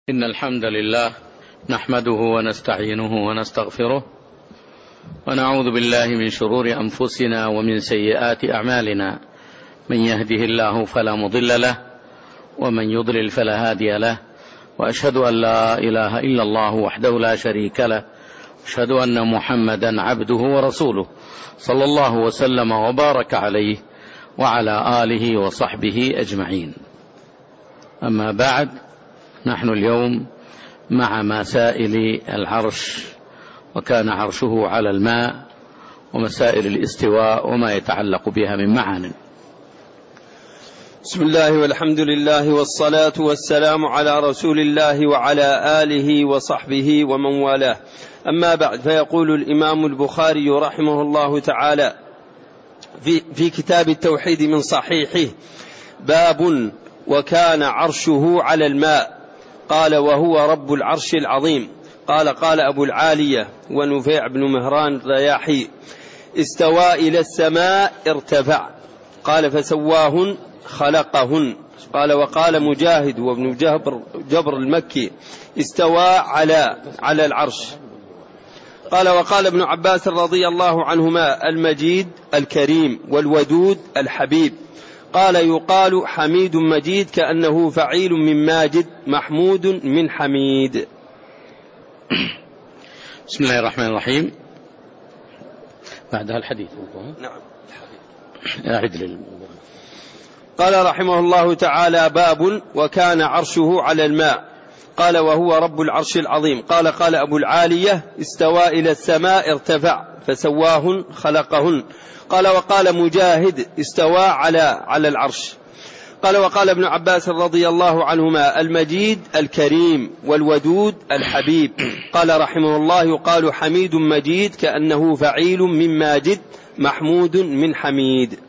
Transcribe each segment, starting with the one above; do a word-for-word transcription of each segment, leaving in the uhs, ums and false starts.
إن الحمد لله نحمده ونستعينه ونستغفره ونعوذ بالله من شرور أنفسنا ومن سيئات أعمالنا. من يهده الله فلا مضل له ومن يضلل فلا هادي له، وأشهد أن لا إله إلا الله وحده لا شريك له، أشهد أن محمدا عبده ورسوله صلى الله وسلم وبارك عليه وعلى آله وصحبه أجمعين. أما بعد، نحن اليوم مع مسائل العرش، وكان عرشه على الماء، ومسائل الاستواء وما يتعلق بها من معان. بسم الله والحمد لله والصلاة والسلام على رسول الله وعلى آله وصحبه ومن والاه. أما بعد، فيقول الإمام البخاري رحمه الله تعالى في, في كتاب التوحيد من صحيحه: باب وكان عرشه على الماء. قال: وهو رب العرش العظيم. قال قال أبو العالية ونفيع بن مهران الرياحي: استوى إلى السماء ارتفع. قال: فسواهن خلقهن. قال: وقال مجاهد وابن جبر, جبر المكي: استوى على على العرش. قال: وقال ابن عباس رضي الله عنهما: المجيد الكريم والودود الحبيب. قال: يقال حميد مجيد كأنه فعيل من ماجد، محمود من حميد. بسم الله الرحمن الرحيم. بعدها الحديث. نعم. أعد. قال رحمه الله تعالى: باب وكان عرشه على الماء. قال: وهو رب العرش العظيم. قال قال أبو العالية: استوى إلى السماء ارتفع، فسواهن خلقهن. قال: وقال مجاهد: استوى على على العرش. قال: وقال ابن عباس رضي الله عنهما: المجيد الكريم والودود الحبيب. قال رحمه الله: يقال حميد مجيد كأنه فعيل من ماجد، محمود من حميد.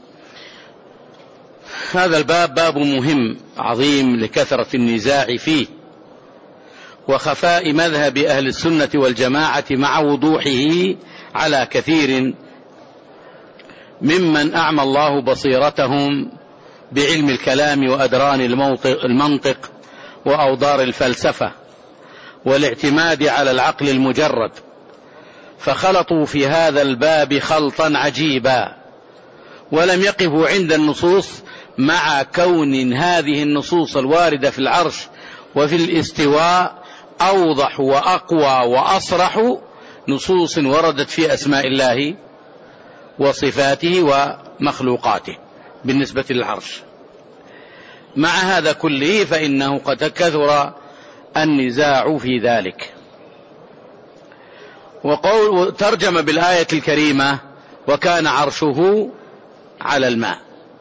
هذا الباب باب مهم عظيم لكثرة النزاع فيه وخفاء مذهب أهل السنة والجماعة مع وضوحه على كثير ممن أعمى الله بصيرتهم بعلم الكلام وأدران المنطق وأوضار الفلسفة والاعتماد على العقل المجرد، فخلطوا في هذا الباب خلطا عجيبا، ولم يقفوا عند النصوص مع كون هذه النصوص الواردة في العرش وفي الاستواء أوضح وأقوى وأصرح نصوص وردت في أسماء الله وصفاته ومخلوقاته بالنسبة للعرش. مع هذا كله فإنه قد كثر النزاع في ذلك. وقول ترجم بالآية الكريمة: وكان عرشه على الماء.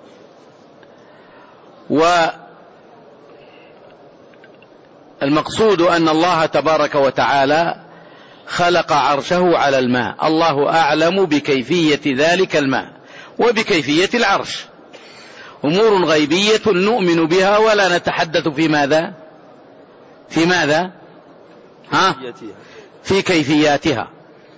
والمقصود أن الله تبارك وتعالى خلق عرشه على الماء. الله أعلم بكيفية ذلك الماء وبكيفية العرش، أمور غيبية نؤمن بها ولا نتحدث في ماذا في ماذا ها؟ في كيفياتها.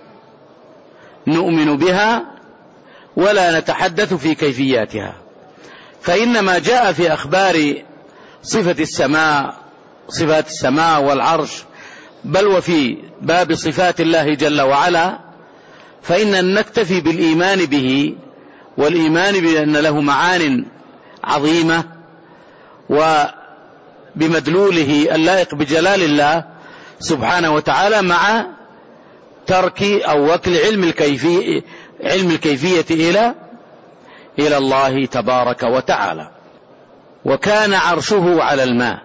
نؤمن بها ولا نتحدث في كيفياتها، فإنما جاء في أخبار صفة السماء، صفات السماء والعرش، بل وفي باب صفات الله جل وعلا، فإن نكتفي بالإيمان به والإيمان بأن له معان عظيمة وبمدلوله اللائق بجلال الله سبحانه وتعالى، مع ترك أو وكل علم الكيفية علم الكيفية إلى إلى الله تبارك وتعالى. وكان عرشه على الماء.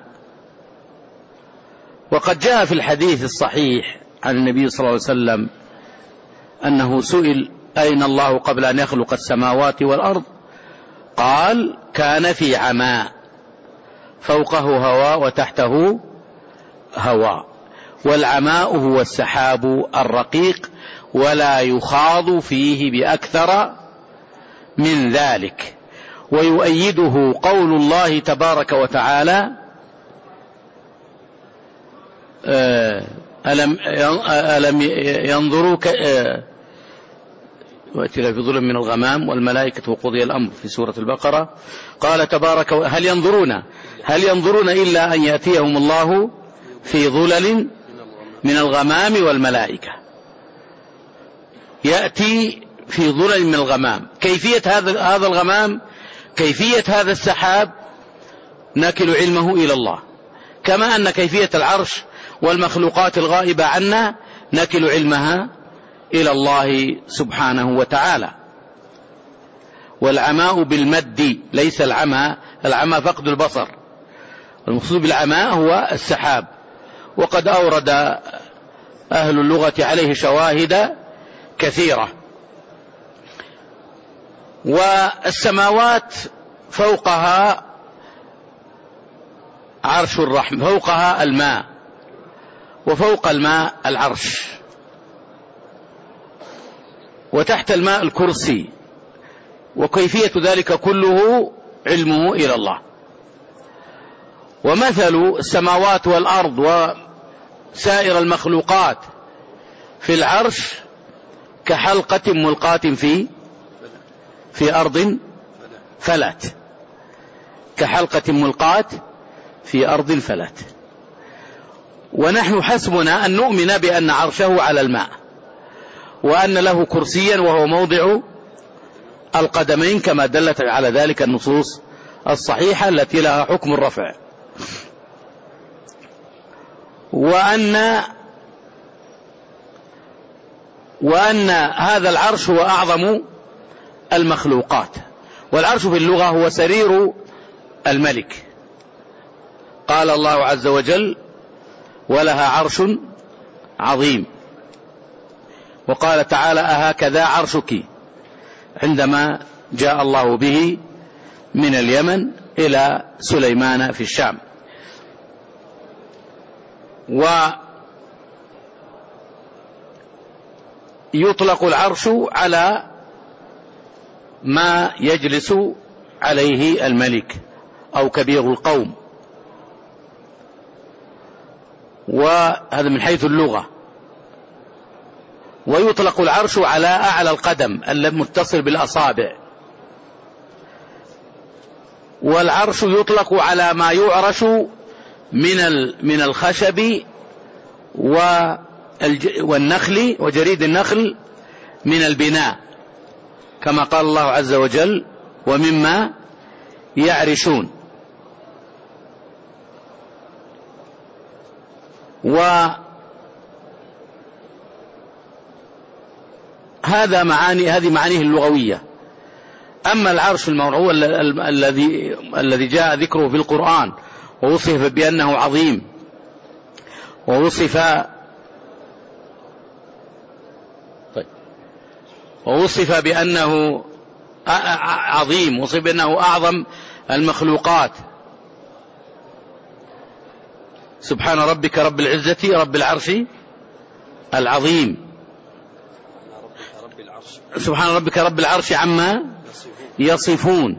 وقد جاء في الحديث الصحيح عن النبي صلى الله عليه وسلم أنه سئل: أين الله قبل أن يخلق السماوات والأرض؟ قال: كان في عماء، فوقه هواء وتحته هواء، والعماء هو السحاب الرقيق، ولا يخاض فيه بأكثر من ذلك. ويؤيده قول الله تبارك وتعالى: ألم ألم ينظروا وأتي في ظلم من الغمام والملائكة وقضي الأمر في سورة البقرة. قال تبارك: هل ينظرون هل ينظرون إلا أن يأتيهم الله في ظلل من الغمام والملائكة. يأتي في ظلل من الغمام. كيفية هذا هذا الغمام، كيفية هذا السحاب نكل علمه إلى الله، كما أن كيفية العرش والمخلوقات الغائبة عنا نكل علمها إلى الله سبحانه وتعالى. والعماء بالمد ليس العمى، العمى فقد البصر، المقصود بالعماء هو السحاب. وقد أورد أهل اللغة عليه شواهد كثيرة. والسماوات فوقها عرش الرحمن، فوقها الماء، وفوق الماء العرش، وتحت الماء الكرسي، وكيفية ذلك كله علمه إلى الله. ومثل السماوات والأرض وسائر المخلوقات في العرش كحلقة ملقاة في في أرض فلات، كحلقة ملقاة في أرض فلات. ونحن حسبنا أن نؤمن بأن عرشه على الماء، وأن له كرسيا وهو موضع القدمين، كما دلت على ذلك النصوص الصحيحة التي لها حكم الرفع. وأن وأن هذا العرش هو أعظم المخلوقات. والعرش في اللغة هو سرير الملك. قال الله عز وجل: ولها عرش عظيم. وقال تعالى: أهكذا عرشك، عندما جاء الله به من اليمن إلى سليمان في الشام. ويطلق العرش على ما يجلس عليه الملك أو كبير القوم، وهذا من حيث اللغة. ويطلق العرش على أعلى القدم المتصل بالأصابع. والعرش يطلق على ما يعرش من من الخشب والنخل وجريد النخل من البناء، كما قال الله عز وجل: ومما يعرشون. وهذا معاني هذه معانيه اللغوية. أما العرش الموضوع الذي الذي جاء ذكره في القرآن ووصف بأنه عظيم، ووصف طيب ووصف بأنه عظيم، وصف بأنه أعظم المخلوقات. سبحان ربك رب العزة رب العرش العظيم. سبحان ربك رب العرش عما يصفون.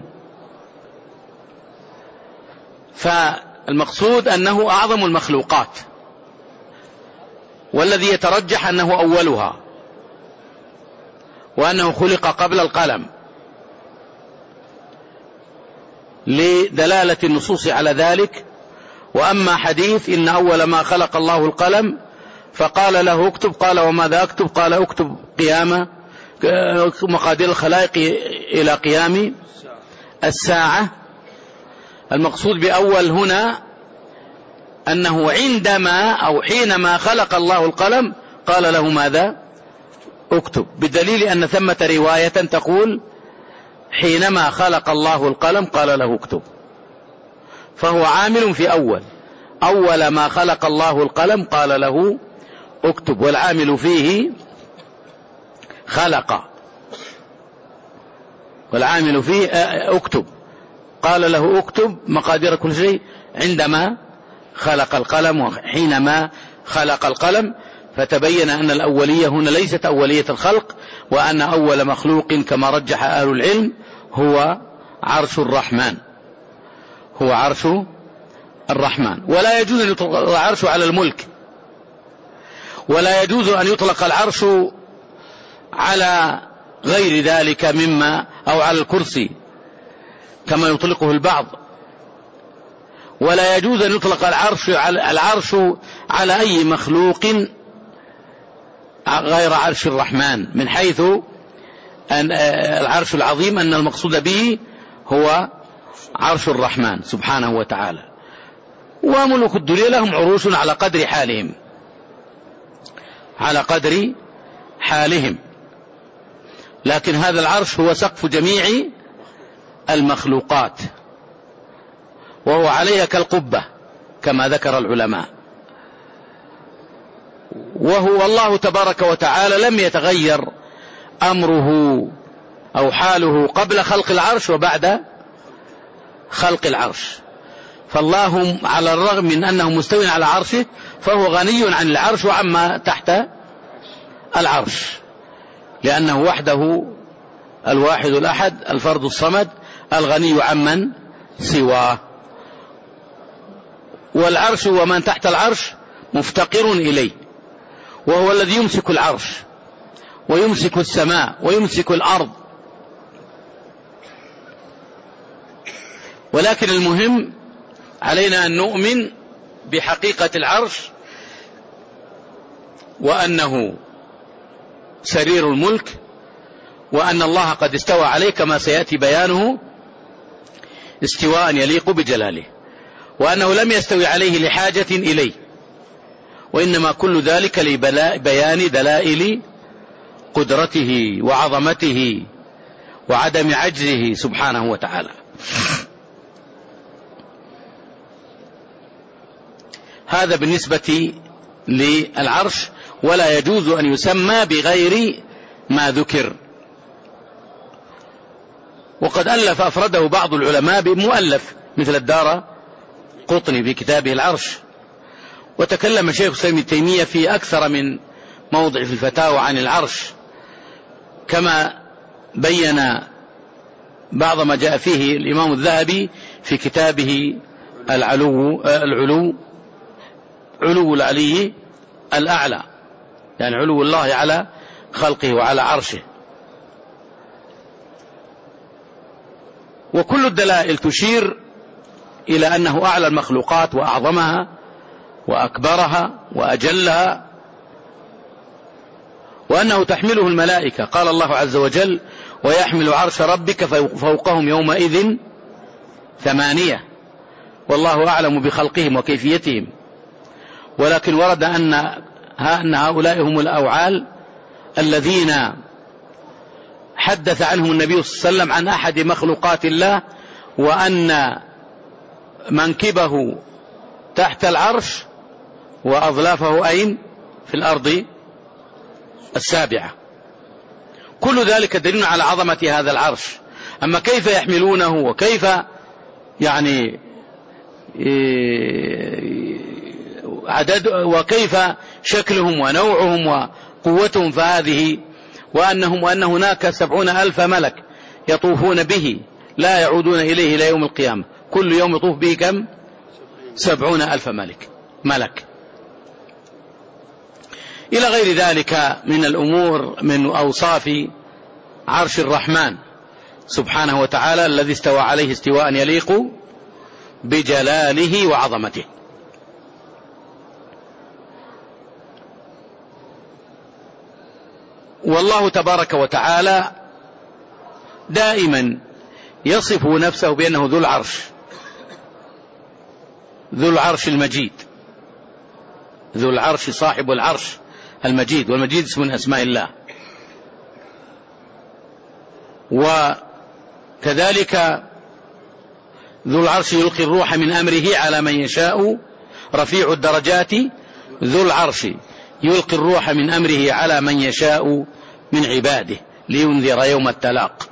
فالمقصود أنه أعظم المخلوقات، والذي يترجح أنه أولها، وأنه خلق قبل القلم، لدلالة النصوص على ذلك. وأما حديث إن أول ما خلق الله القلم فقال له اكتب، قال وماذا أكتب؟ قال اكتب قيامة مقادير الخلائق إلى قيام الساعة. المقصود بأول هنا أنه عندما أو حينما خلق الله القلم قال له ماذا؟ اكتب، بدليل أن ثمة رواية تقول حينما خلق الله القلم قال له اكتب، فهو عامل في أول أول ما خلق الله القلم قال له اكتب، والعامل فيه خلق، والعامل فيه اكتب، قال له اكتب مقادير كل شيء عندما خلق القلم وحينما خلق القلم. فتبين أن الأولية هنا ليست أولية الخلق، وأن أول مخلوق كما رجح أهل العلم هو عرش الرحمن، هو عرش الرحمن. ولا يجوز أن يطلق العرش على الملك، ولا يجوز أن يطلق العرش على غير ذلك مما أو على الكرسي كما يطلقه البعض. ولا يجوز أن يطلق العرش على, العرش على أي مخلوق غير عرش الرحمن، من حيث أن العرش العظيم أن المقصود به هو عرش الرحمن سبحانه وتعالى. وملوك الدنيا لهم عروش على قدر حالهم، على قدر حالهم، لكن هذا العرش هو سقف جميع المخلوقات، وهو عليها كالقبة كما ذكر العلماء. وهو الله تبارك وتعالى لم يتغير أمره أو حاله قبل خلق العرش وبعد خلق العرش، فالله على الرغم من أنه مستوٍ على عرشه فهو غني عن العرش وعما تحت العرش، لأنه وحده الواحد الأحد الفرد الصمد الغني عمن سواه. والعرش ومن تحت العرش مفتقر إليه، وهو الذي يمسك العرش ويمسك السماء ويمسك الأرض. ولكن المهم علينا أن نؤمن بحقيقة العرش، وأنه سرير الملك، وأن الله قد استوى عليه كما سيأتي بيانه استواء يليق بجلاله، وأنه لم يستوي عليه لحاجة إليه، وإنما كل ذلك لبيان دلائل قدرته وعظمته وعدم عجزه سبحانه وتعالى. هذا بالنسبة للعرش، ولا يجوز أن يسمى بغير ما ذكر. وقد ألف أفرده بعض العلماء بمؤلف مثل الدار قطني في كتابه العرش، وتكلم شيخ الإسلام ابن تيمية في أكثر من موضع في الفتاوى عن العرش، كما بين بعض ما جاء فيه الإمام الذهبي في كتابه العلو العلو علو العلي الأعلى، يعني علو الله على خلقه وعلى عرشه. وكل الدلائل تشير إلى أنه أعلى المخلوقات وأعظمها وأكبرها وأجلها، وأنه تحمله الملائكة. قال الله عز وجل: ويحمل عرش ربك فوقهم يومئذ ثمانية، والله أعلم بخلقهم وكيفيتهم. ولكن ورد أن أن هؤلاء هم الأوعال الذين حدث عنهم النبي صلى الله عليه وسلم عن أحد مخلوقات الله، وأن منكبه تحت العرش وأظلافه أين؟ في الأرض السابعة. كل ذلك دليل على عظمة هذا العرش. أما كيف يحملونه وكيف يعني عدد وكيف شكلهم ونوعهم وقوتهم فهذه، وأنهم وأن هناك سبعون ألف ملك يطوفون به لا يعودون إليه إلى يوم القيامة، كل يوم يطوف به كم؟ سبعون ألف ملك ملك إلى غير ذلك من الأمور من أوصاف عرش الرحمن سبحانه وتعالى الذي استوى عليه استواء يليق بجلاله وعظمته. والله تبارك وتعالى دائما يصف نفسه بأنه ذو العرش، ذو العرش المجيد، ذو العرش صاحب العرش المجيد، والمجيد اسم من أسماء الله. وكذلك ذو العرش يلقي الروح من أمره على من يشاء، رفيع الدرجات ذو العرش يلقي الروح من أمره على من يشاء من عباده لينذر يوم التلاق.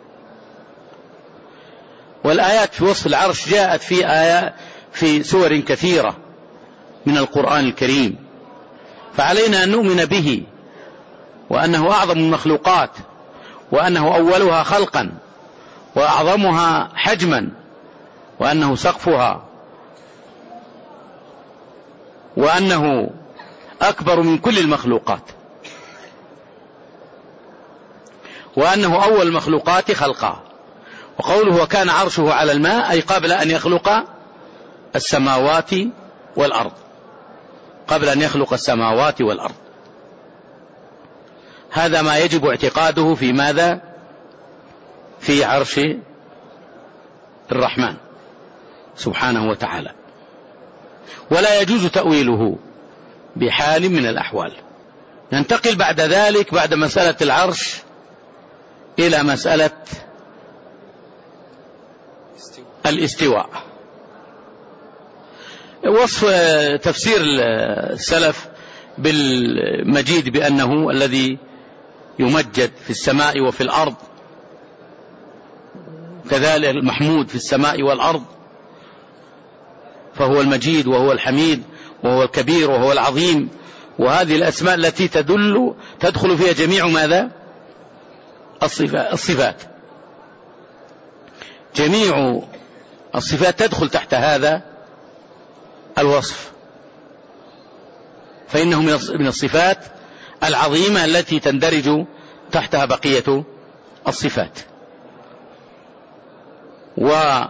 والآيات في وصف العرش جاءت في آيات في سور كثيرة من القرآن الكريم، فعلينا أن نؤمن به، وأنه أعظم المخلوقات، وأنه أولها خلقا وأعظمها حجما، وأنه سقفها، وأنه أكبر من كل المخلوقات، وأنه أول المخلوقات خلقا. وقوله وكان عرشه على الماء أي قبل أن يخلق السماوات والأرض، قبل أن يخلق السماوات والأرض. هذا ما يجب اعتقاده في ماذا؟ في عرش الرحمن سبحانه وتعالى، ولا يجوز تأويله بحال من الأحوال. ننتقل بعد ذلك بعد مسألة العرش إلى مسألة الاستواء. وصف تفسير السلف بالمجيد بأنه الذي يمجد في السماء وفي الأرض، كذلك المحمود في السماء والأرض، فهو المجيد وهو الحميد وهو الكبير وهو العظيم. وهذه الأسماء التي تدل تدخل فيها جميع ماذا؟ الصفات، جميع الصفات تدخل تحت هذا الوصف، فإنه من الصفات العظيمة التي تندرج تحتها بقية الصفات. وأما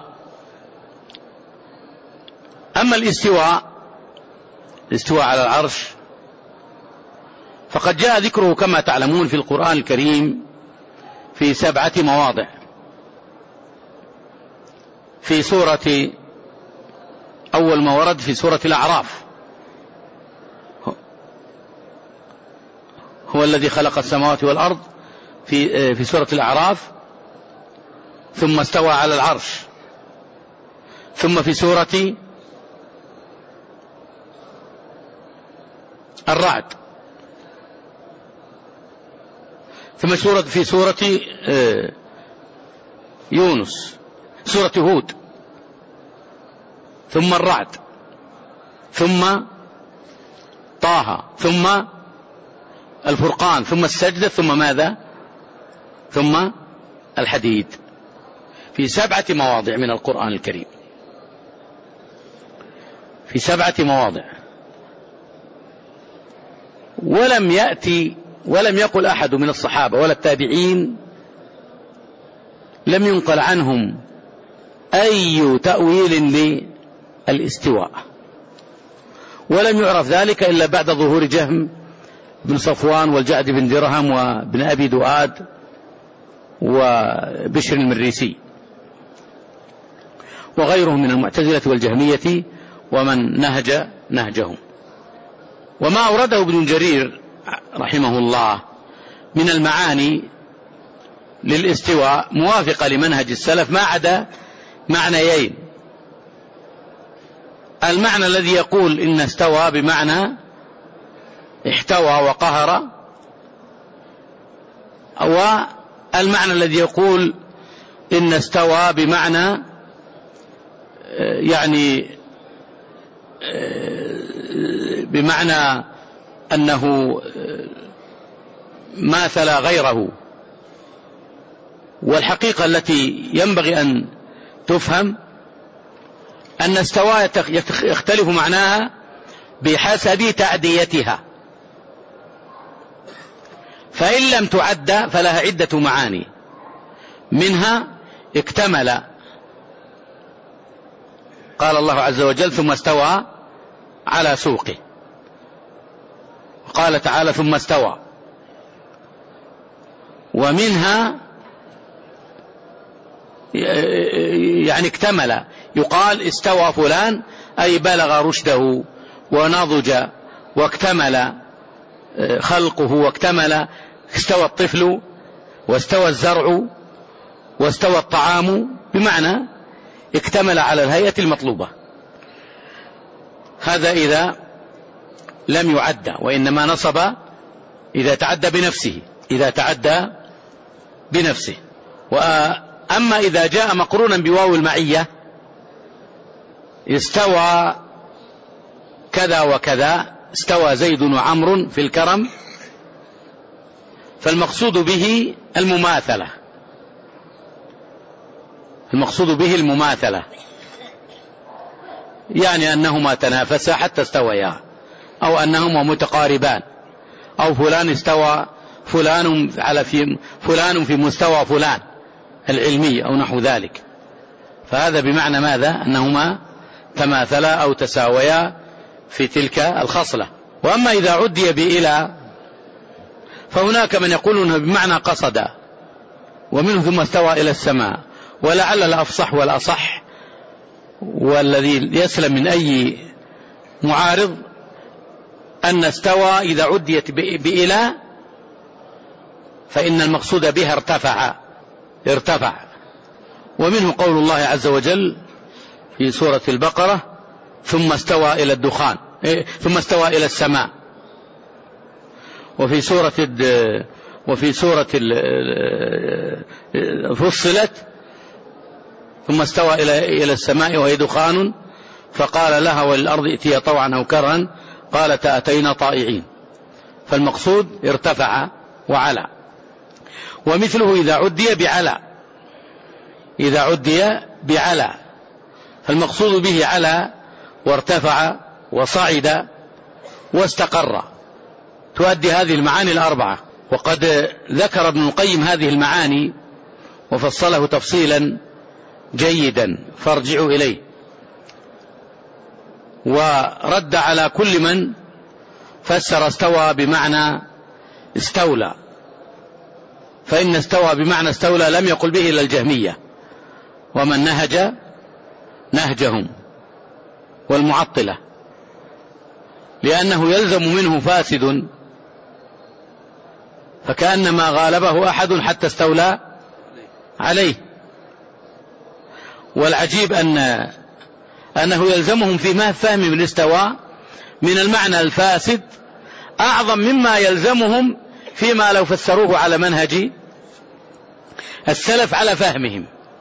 الاستواء، الاستواء على العرش، فقد جاء ذكره كما تعلمون في القرآن الكريم في سبعة مواضع. في سورة أول ما ورد في سورة الأعراف، هو الذي خلق السماوات والأرض في في سورة الأعراف، ثم استوى على العرش. ثم في سورة الرعد، ثم سورة في سورة يونس، سورة هود، ثم الرعد، ثم طه، ثم الفرقان، ثم السجدة، ثم ماذا؟ ثم الحديد. في سبعة مواضع من القرآن الكريم، في سبعة مواضع. ولم يأتي ولم يقل أحد من الصحابة ولا التابعين، لم ينقل عنهم أي تأويل للاستواء، ولم يعرف ذلك إلا بعد ظهور جهم بن صفوان والجعد بن درهم وابن أبي دؤاد وبشر المريسي وغيرهم من المعتزلة والجهمية ومن نهج نهجهم. وما أورده ابن جرير رحمه الله من المعاني للاستواء موافقة لمنهج السلف، ما عدا معنيين: المعنى الذي يقول إن استوى بمعنى احتوى وقهر، والمعنى الذي يقول إن استوى بمعنى يعني بمعنى أنه ماثل غيره. والحقيقة التي ينبغي أن تفهم أن استوى يختلف معناها بحسب تعديتها، فإن لم تعد فلها عدة معاني، منها اكتمل، قال الله عز وجل ثم استوى على سوقه، قال تعالى ثم استوى. ومنها يعني اكتمل، يقال استوى فلان أي بلغ رشده ونضج واكتمل خلقه واكتمل، استوى الطفل واستوى الزرع واستوى الطعام، بمعنى اكتمل على الهيئة المطلوبة. هذا إذا لم يعد، وإنما نصب إذا تعدى بنفسه، إذا تعدى بنفسه. وأما إذا جاء مقرونا بواو المعية، استوى كذا وكذا، استوى زيد وعمر في الكرم، فالمقصود به المماثلة، المقصود به المماثلة، يعني أنهما تنافسا حتى استويا، أو أنهما متقاربان، أو فلان استوى فلان على في فلان في مستوى فلان العلمي أو نحو ذلك. فهذا بمعنى ماذا؟ أنهما تماثلا أو تساويا في تلك الخصلة. وأما إذا عدي بإلى فهناك من يقولون بمعنى قصد، ومنه ثم استوى إلى السماء، ولعل الأفصح والأصح والذي يسلم من أي معارض أن استوى إذا عديت بإلى فإن المقصود بها ارتفع ارتفع ومنه قول الله عز وجل في سورة البقرة ثم استوى إلى الدخان ثم استوى إلى السماء. وفي سورة وفي سورة فصلت ثم استوى إلى إلى السماء وهي دخان فقال لها وللأرض ائتيا طوعا أو كرها قالتا أتينا طائعين. فالمقصود ارتفع وعلى. ومثله إذا عدي بعلى إذا عدي بعلى فالمقصود به على وارتفع وصعد واستقر. تؤدي هذه المعاني الأربعة. وقد ذكر ابن القيم هذه المعاني وفصله تفصيلا جيدا فارجعوا إليه، ورد على كل من فسر استوى بمعنى استولى، فإن استوى بمعنى استولى لم يقل به إلا الجهمية ومن نهج نهجهم والمعطلة، لأنه يلزم منه فاسد فكأنما غالبه أحد حتى استولى عليه. والعجيب أن أنه يلزمهم في ما فهمهم الاستواء من المعنى الفاسد أعظم مما يلزمهم فيما لو فسروه على منهج السلف على فهمهم.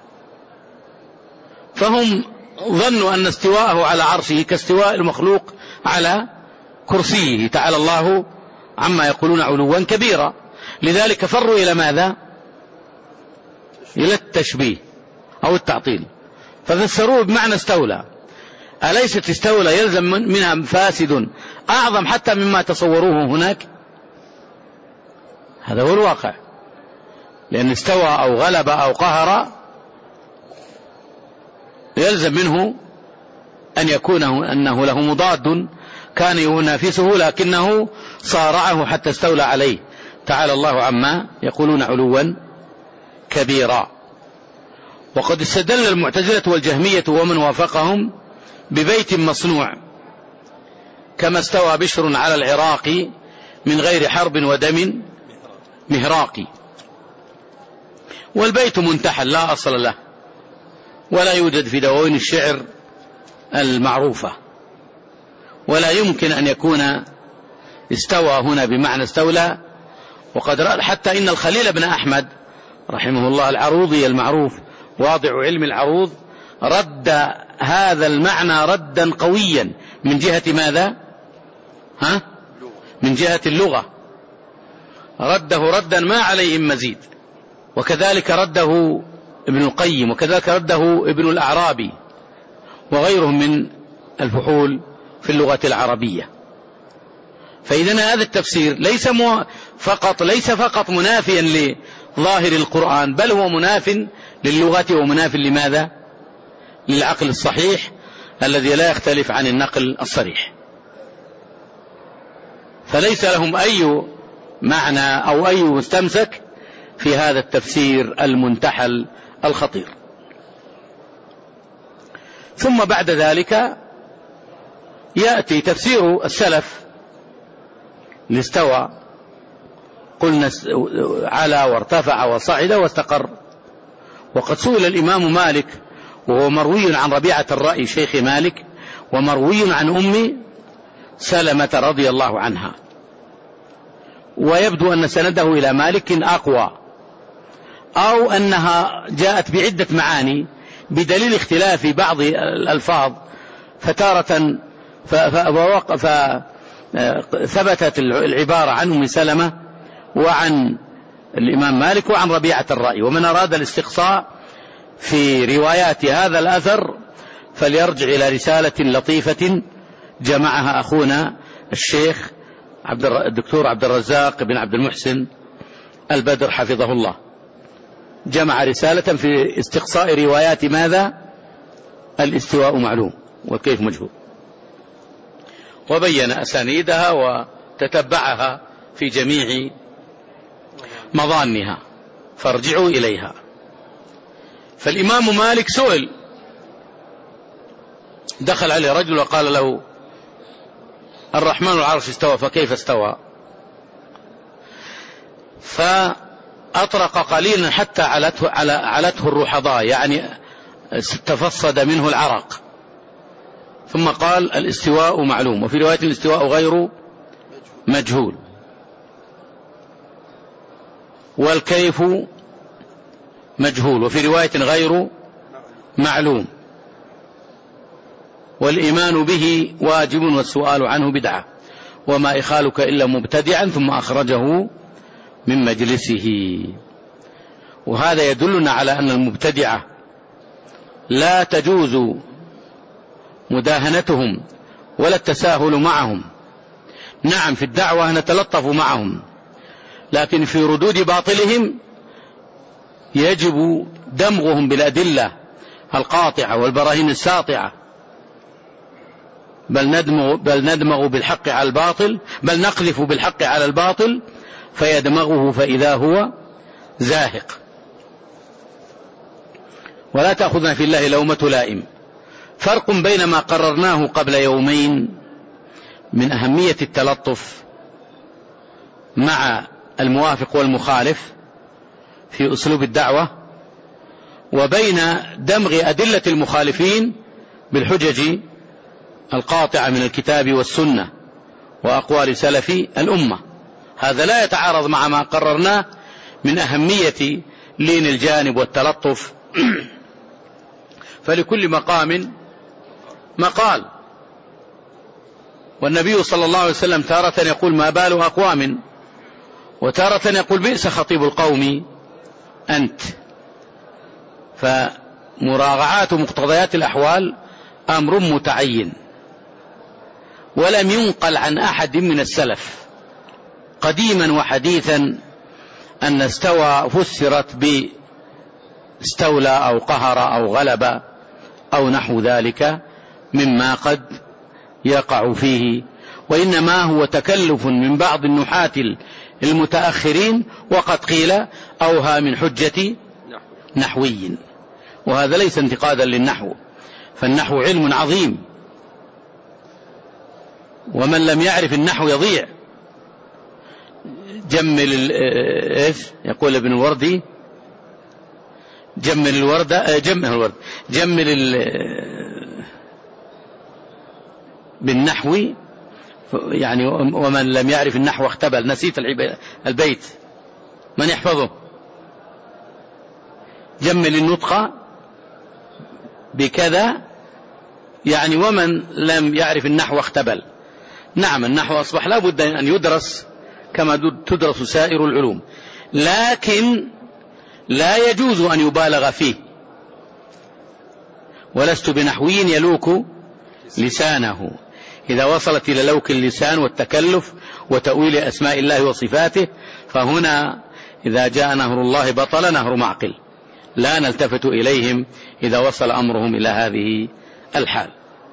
فهم ظنوا أن استواءه على عرشه كاستواء المخلوق على كرسيه تعالى الله عما يقولون علوا كبيرا، لذلك فروا إلى ماذا؟ إلى التشبيه أو التعطيل ففسروه بمعنى استولى. أليست استولى يلزم منها فاسد أعظم حتى مما تصوروه هناك؟ هذا هو الواقع، لأن استوى أو غلب أو قهر يلزم منه أن يكون أنه له مضاد كان ينافسه لكنه صارعه حتى استولى عليه تعالى الله عما يقولون علوا كبيرا. وقد استدل المعتزلة والجهمية ومن وافقهم ببيت مصنوع كما استوى بشر على العراق من غير حرب ودم مهراقي. والبيت منتحل لا أصل له ولا يوجد في دواوين الشعر المعروفة، ولا يمكن أن يكون استوى هنا بمعنى استولى. وقد رأى حتى إن الخليل بن أحمد رحمه الله العروضي المعروف واضع علم العروض رد هذا المعنى ردا قويا من جهة ماذا؟ ها؟ من جهة اللغة رده ردا ما عليه مزيد. وكذلك رده ابن القيم وكذلك رده ابن الأعرابي وغيرهم من الفحول في اللغة العربية. فإذا هذا التفسير ليس فقط ليس فقط منافيا لظاهر القرآن بل هو مناف للغة ومناف لماذا؟ للعقل الصحيح الذي لا يختلف عن النقل الصريح. فليس لهم أي معنى أو أي مستمسك في هذا التفسير المنتحل الخطير. ثم بعد ذلك يأتي تفسير السلف لاستوى قلنا على وارتفع وصعد واستقر. وقد سئل الإمام مالك وهو مروي عن ربيعة الرأي شيخ مالك ومروي عن أم سلمة رضي الله عنها، ويبدو أن سنده إلى مالك أقوى أو أنها جاءت بعدة معاني بدليل اختلاف بعض الألفاظ فتارة فثبتت العبارة عن أم سلمة وعن الإمام مالك وعن ربيعة الرأي. ومن أراد الاستقصاء في روايات هذا الأثر فليرجع إلى رسالة لطيفة جمعها أخونا الشيخ عبد الدكتور عبد الرزاق بن عبد المحسن البدر حفظه الله، جمع رسالة في استقصاء روايات ماذا؟ الاستواء معلوم. والكيف مجهول، وبين أسانيدها وتتبعها في جميع مظانها، فارجعوا إليها. فالإمام مالك سئل، دخل عليه رجل وقال له الرحمن العرش استوى فكيف استوى؟ فأطرق قليلا حتى علته, علته الرحضاء، يعني تفصد منه العرق، ثم قال الاستواء معلوم، وفي رواية الاستواء غير مجهول، والكيف مجهول، وفي رواية غير معلوم، والإيمان به واجب والسؤال عنه بدعة، وما إخالك إلا مبتدعا، ثم أخرجه من مجلسه. وهذا يدلنا على أن المبتدعة لا تجوز مداهنتهم ولا التساهل معهم. نعم في الدعوة نتلطف معهم، لكن في ردود باطلهم يجب دمغهم بالأدلة القاطعة والبراهين الساطعة، بل ندمغ, بل ندمغ بالحق على الباطل، بل نقذف بالحق على الباطل فيدمغه فإذا هو زاهق. ولا تأخذنا في الله لومة لائم. فرق بين ما قررناه قبل يومين من أهمية التلطف مع الموافق والمخالف في أسلوب الدعوة، وبين دمغ أدلة المخالفين بالحجج القاطعة من الكتاب والسنة وأقوال سلف الأمة. هذا لا يتعارض مع ما قررناه من أهمية لين الجانب والتلطف. فلكل مقام مقال، والنبي صلى الله عليه وسلم تارة يقول ما بال أقوام، وتارة يقول بئس خطيب القوم أنت. فمراعاة مقتضيات الأحوال أمر متعين، ولم ينقل عن أحد من السلف قديما وحديثا أن استوى فسرت باستولى أو قهر أو غلب أو نحو ذلك مما قد يقع فيه، وإنما هو تكلف من بعض النحاة المتأخرين، وقد قيل أوها من حجة نحوي، وهذا ليس انتقادا للنحو، فالنحو علم عظيم، ومن لم يعرف النحو يضيع. جمل ايش يقول ابن الوردي، جمل الوردة جمل الورد جمل بالنحو، يعني ومن لم يعرف النحو اختبل. نسيت البيت، من يحفظه؟ جمل النطق بكذا، يعني ومن لم يعرف النحو اختبل. نعم النحو أصبح لا بد أن يدرس كما تدرس سائر العلوم، لكن لا يجوز أن يبالغ فيه. ولست بنحوي يلوك لسانه، إذا وصلت إلى لوك اللسان والتكلف وتأويل أسماء الله وصفاته، فهنا إذا جاء نهر الله بطل نهر معقل، لا نلتفت إليهم إذا وصل أمرهم إلى هذه الحال.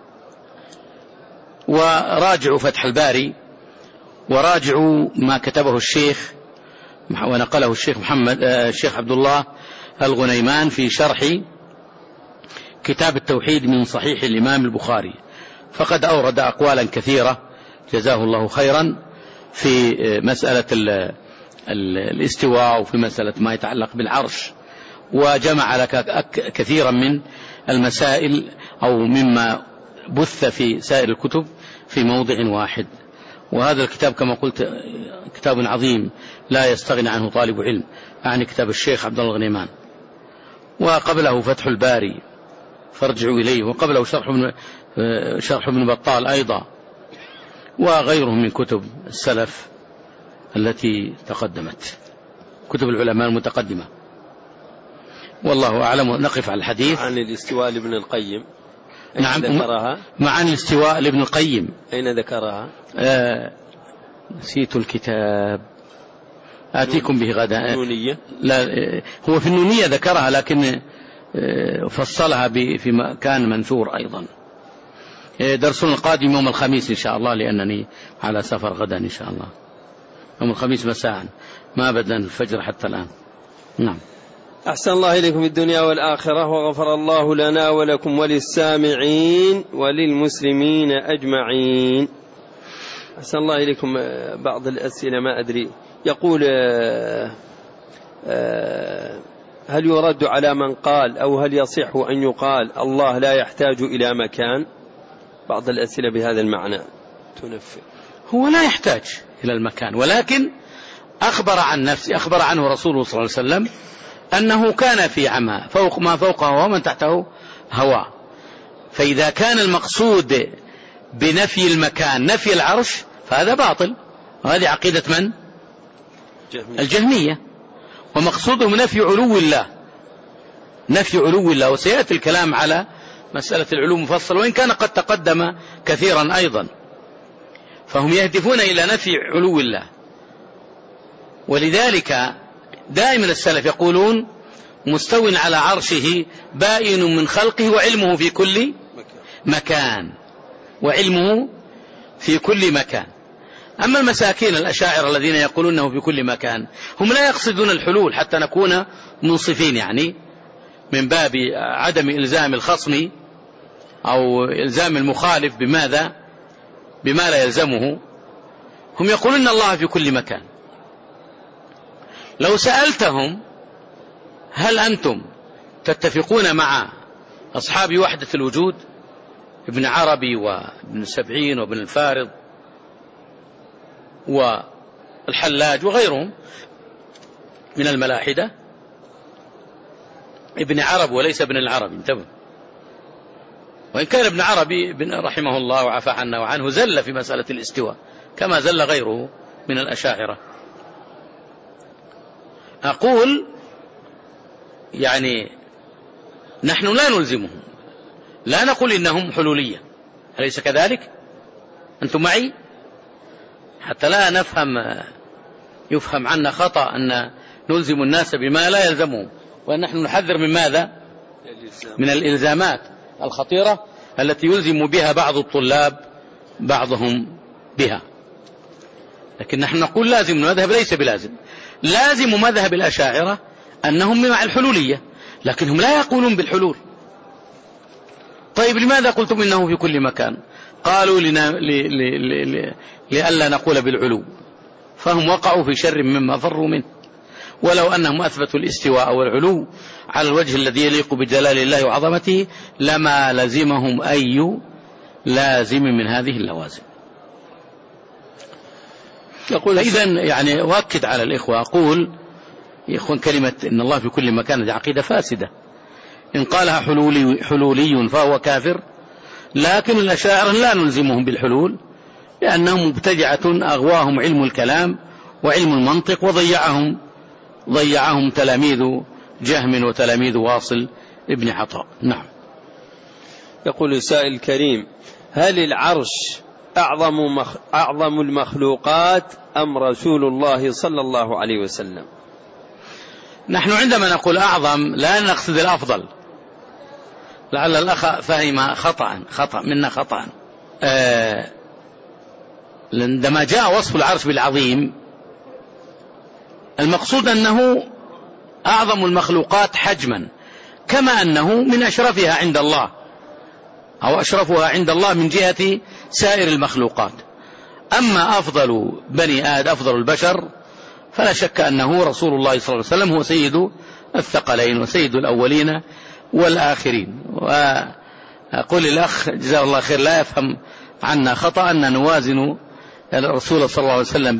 وراجعوا فتح الباري، وراجعوا ما كتبه الشيخ ونقله الشيخ محمد الشيخ عبد الله الغنيمان في شرح كتاب التوحيد من صحيح الإمام البخاري، فقد أورد أقوالا كثيرة جزاه الله خيرا في مسألة الاستواء وفي مسألة ما يتعلق بالعرش، وجمع لك كثيرا من المسائل أو مما بث في سائر الكتب في موضع واحد. وهذا الكتاب كما قلت كتاب عظيم لا يستغني عنه طالب علم، يعني كتاب الشيخ عبد الله الغنيمان، وقبله فتح الباري فارجعوا إليه، وقبله شرح ابن, شرح ابن بطال أيضا، وغيرهم من كتب السلف التي تقدمت، كتب العلماء المتقدمة. والله أعلم. نقف على الحديث عن الاستواء لابن القيم. نعم ذكرها معاني الاستواء لابن القيم. أين ذكرها؟ آه نسيت الكتاب، آتيكم به غدا. النونية؟ لا هو في النونية ذكرها، لكن فصلها في مكان منثور أيضا. درسنا القادم يوم الخميس إن شاء الله، لأنني على سفر غدا إن شاء الله، يوم الخميس مساء، ما بدأ الفجر حتى الآن. نعم. أحسن الله إليكم في الدنيا والآخرة، وغفر الله لنا ولكم وللسامعين وللمسلمين أجمعين. أحسن الله إليكم. بعض الأسئلة ما أدري، يقول هل يرد على من قال أو هل يصح أن يقال الله لا يحتاج إلى مكان؟ بعض الأسئلة بهذا المعنى تنفر. هو لا يحتاج إلى المكان، ولكن أخبر عن نفسه، أخبر عنه رسوله صلى الله عليه وسلم أنه كان في عمى فوق ما فوقه ومن تحته هواء. فإذا كان المقصود بنفي المكان نفي العرش فهذا باطل، وهذه عقيدة من؟ جهمية. الجهمية. ومقصودهم نفي علو الله، نفي علو الله، وسيأتي الكلام على مسألة العلو مفصل، وإن كان قد تقدم كثيرا أيضا. فهم يهدفون إلى نفي علو الله، ولذلك دائما السلف يقولون مستو على عرشه بائن من خلقه وعلمه في كل مكان، وعلمه في كل مكان. أما المساكين الأشاعرة الذين يقولون أنه في كل مكان، هم لا يقصدون الحلول حتى نكون منصفين، يعني من باب عدم إلزام الخصم أو إلزام المخالف بماذا بما لا يلزمه. هم يقولون أن الله في كل مكان. لو سألتهم هل أنتم تتفقون مع أصحاب وحدة الوجود ابن عربي وابن سبعين وابن الفارض والحلاج وغيرهم من الملاحدة، ابن عرب وليس ابن العربي، انتبه، وإن كان ابن عربي رحمه الله وعفى عنا وعنه زل في مسألة الاستواء كما زل غيره من الأشاعرة. أقول يعني نحن لا نلزمهم، لا نقول إنهم حلولية، أليس كذلك؟ أنتم معي؟ حتى لا نفهم يفهم عنا خطأ أن نلزم الناس بما لا يلزمهم، ونحن نحذر من ماذا؟ من الإلزامات الخطيرة التي يلزم بها بعض الطلاب بعضهم بها. لكن نحن نقول لازم المذهب ليس بلازم. لازم مذهب الأشاعرة أنهم مع الحلولية، لكنهم لا يقولون بالحلول. طيب لماذا قلتم إنه في كل مكان؟ قالوا لنا ل... ل... ل... لألا نقول بالعلو، فهم وقعوا في شر مما فروا منه. ولو أنهم أثبتوا الاستواء والعلو على الوجه الذي يليق بجلال الله وعظمته لما لزمهم أي لازم من هذه اللوازم. يقول إذن يعني أؤكد على الإخوة، أقول يا إخوان كلمة إن الله في كل مكان دي عقيدة فاسدة. إن قالها حلولي, حلولي فهو كافر، لكن الأشاعرة لا نلزمهم بالحلول لأنهم مبتدعة أغواهم علم الكلام وعلم المنطق، وضيعهم ضيعهم تلاميذ جهم وتلاميذ واصل ابن عطاء. نعم. يقول السائل الكريم: هل العرش أعظم, مخ... أعظم المخلوقات أم رسول الله صلى الله عليه وسلم؟ نحن عندما نقول أعظم لا نقصد الأفضل، لعل الأخ فهم خطأ خطأ منا خطأ. آه... عندما جاء وصف العرش بالعظيم المقصود أنه أعظم المخلوقات حجما، كما أنه من أشرفها عند الله أو أشرفها عند الله من جهة سائر المخلوقات. أما أفضل بني آدم أفضل البشر فلا شك أنه رسول الله صلى الله عليه وسلم هو سيد الثقلين وسيد الأولين والآخرين. وأقول الأخ جزاه الله خير لا يفهم عنا خطأ أن نوازن الرسول صلى الله عليه وسلم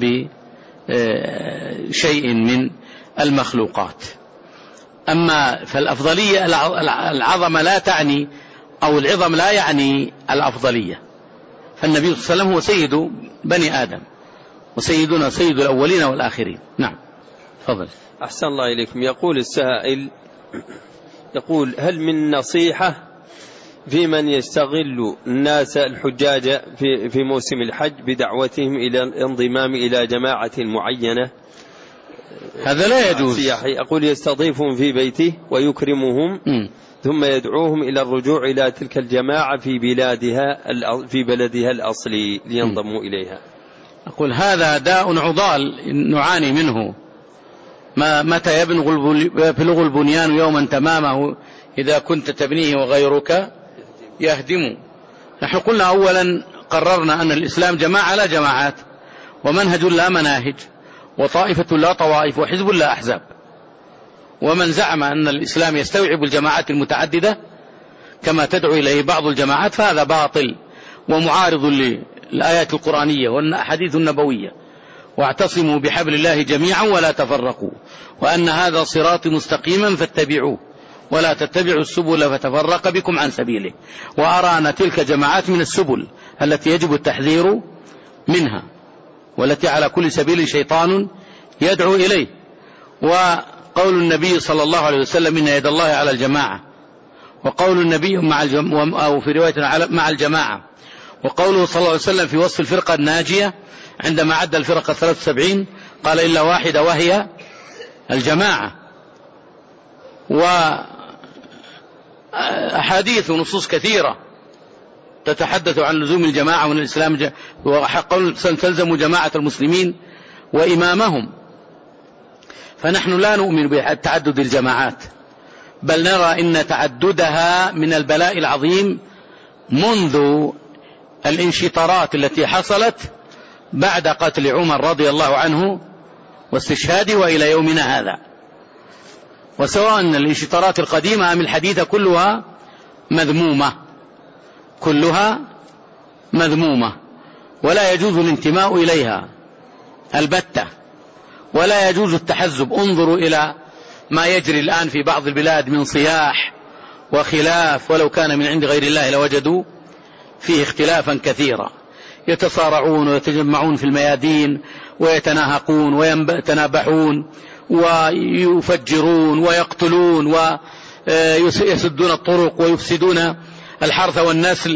بشيء من المخلوقات. أما فالأفضلية العظمة لا تعني أو العظم لا يعني الأفضلية، فالنبي صلى الله عليه وسلم هو سيد بني آدم وسيدنا سيد الأولين والآخرين. نعم تفضل. أحسن الله إليكم. يقول السائل يقول: هل من نصيحة في من يستغل الناس الحجاج في في موسم الحج بدعوتهم إلى الانضمام إلى جماعة معينة؟ هذا لا يجوز. يقول يستضيفهم في بيته ويكرمهم م. ثم يدعوهم إلى الرجوع إلى تلك الجماعة في بلادها في بلدها الأصلي لينضموا إليها. أقول هذا داء عضال نعاني منه. ما متى يبلغ البنيان يوما تمامه إذا كنت تبنيه وغيرك يهدم. نحن قلنا أولا قررنا أن الإسلام جماعة لا جماعات، ومنهج لا مناهج، وطائفة لا طوائف، وحزب لا أحزاب. ومن زعم أن الإسلام يستوعب الجماعات المتعددة كما تدعو إليه بعض الجماعات فهذا باطل ومعارض للآيات القرآنية والأحاديث النبوية. واعتصموا بحبل الله جميعا ولا تفرقوا، وأن هذا صراط مستقيما فاتبعوه ولا تتبعوا السبل فتفرق بكم عن سبيله. وأرى أن تلك جماعات من السبل التي يجب التحذير منها، والتي على كل سبيل شيطان يدعو إليه. وقول النبي صلى الله عليه وسلم إن يد الله على الجماعة، وقول النبي مع الجم... أو في رواية مع الجماعة، وقوله صلى الله عليه وسلم في وصف الفرقة الناجية عندما عد الفرقة ثلاث وسبعين قال إلا واحدة وهي الجماعة. وأحاديث ونصوص كثيرة تتحدث عن لزوم الجماعة وأن الإسلام وقول تلزم جماعة المسلمين وإمامهم. فنحن لا نؤمن بتعدد الجماعات، بل نرى إن تعددها من البلاء العظيم منذ الانشطارات التي حصلت بعد قتل عمر رضي الله عنه واستشهاده وإلى يومنا هذا. وسواء الانشطارات القديمة أم الحديثة كلها مذمومة، كلها مذمومة، ولا يجوز الانتماء إليها البتة، ولا يجوز التحزب. انظروا إلى ما يجري الآن في بعض البلاد من صياح وخلاف، ولو كان من عند غير الله لوجدوا فيه اختلافا كثيرا. يتصارعون ويتجمعون في الميادين ويتناهقون ويتنابحون ويفجرون ويقتلون ويسدون الطرق ويفسدون الحرث والنسل،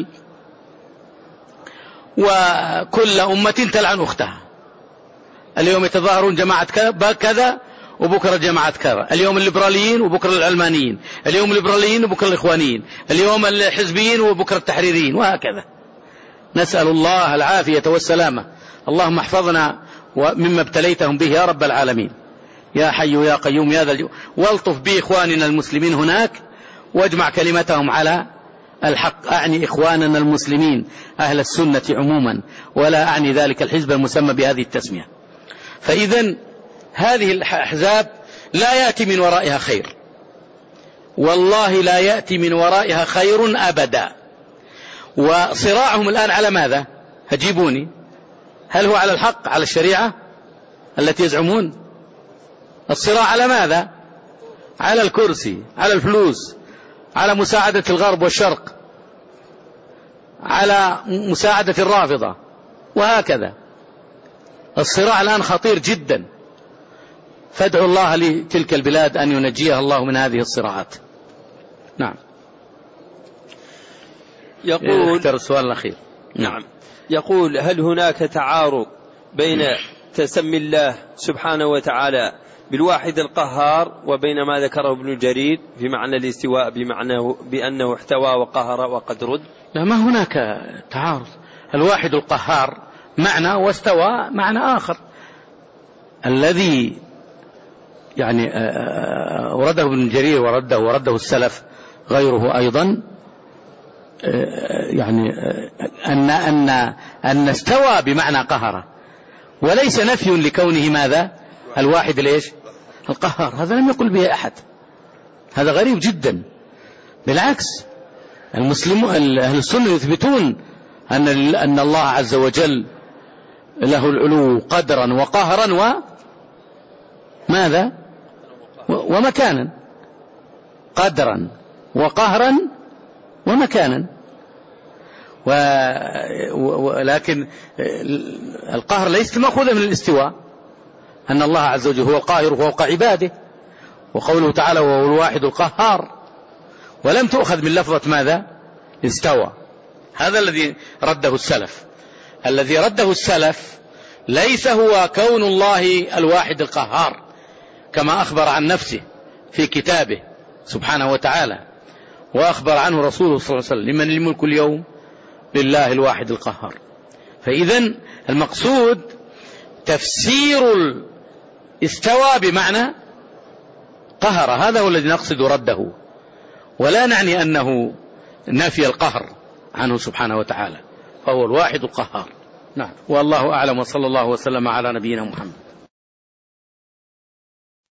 وكل أمة تلعن أختها. اليوم يتظاهرون جماعة كذا وبكرة جماعة كذا، اليوم الليبراليين وبكرة العلمانيين، اليوم الليبراليين وبكرة الإخوانيين، اليوم الحزبيين وبكرة التحريريين، وهكذا. نسأل الله العافية والسلامة. اللهم احفظنا مما ابتليتهم به يا رب العالمين، يا حي يا قيوم يا ذا الجلال. والطف بإخواننا المسلمين هناك واجمع كلمتهم على الحق. أعني إخواننا المسلمين أهل السنة عموما، ولا أعني ذلك الحزب المسمى بهذه التسمية. فإذا هذه الأحزاب لا يأتي من ورائها خير، والله لا يأتي من ورائها خير أبدا. وصراعهم الآن على ماذا؟ هجيبوني، هل هو على الحق، على الشريعة التي يزعمون؟ الصراع على ماذا؟ على الكرسي، على الفلوس، على مساعدة الغرب والشرق، على مساعدة الرافضة، وهكذا. الصراع الآن خطير جدا، فادعوا الله لتلك البلاد أن ينجيها الله من هذه الصراعات. نعم. يقول اختر السؤال الأخير. نعم. يقول هل هناك تعارض بين تسمي الله سبحانه وتعالى بالواحد القهار وبين ما ذكره ابن جرير في معنى الاستواء بمعنى بأنه احتوى وقهر وقد رد؟ لا، ما هناك تعارض. الواحد القهار معنى واستوى معنى آخر. الذي يعني ورده ابن جرير ورده ورده السلف غيره أيضا، يعني أن أن أن استوى بمعنى قهر، وليس نفي لكونه ماذا؟ الواحد ليش؟ القهار. هذا لم يقل به أحد، هذا غريب جدا. بالعكس، المسلمون أهل السنة يثبتون أن أن الله عز وجل له العلو قدرا وقهرا وماذا؟ ومكانا. قدرا وقهرا ومكانا. ولكن القهر ليس مأخوذا من الاستواء، أن الله عز وجل هو القاهر فوق عباده، وقوله تعالى وهو الواحد القهار، ولم تؤخذ من لفظة ماذا؟ استوى. هذا الذي رده السلف. الذي رده السلف ليس هو كون الله الواحد القهار كما أخبر عن نفسه في كتابه سبحانه وتعالى، وأخبر عنه رسوله صلى الله عليه وسلم: لمن الملك اليوم؟ لله الواحد القهار. فإذن المقصود تفسير استوى بمعنى قهر، هذا هو الذي نقصد رده، ولا نعني أنه نفي القهر عنه سبحانه وتعالى، فهو الواحد القهار. نعم، والله أعلم، وصلى الله وسلم على نبينا محمد.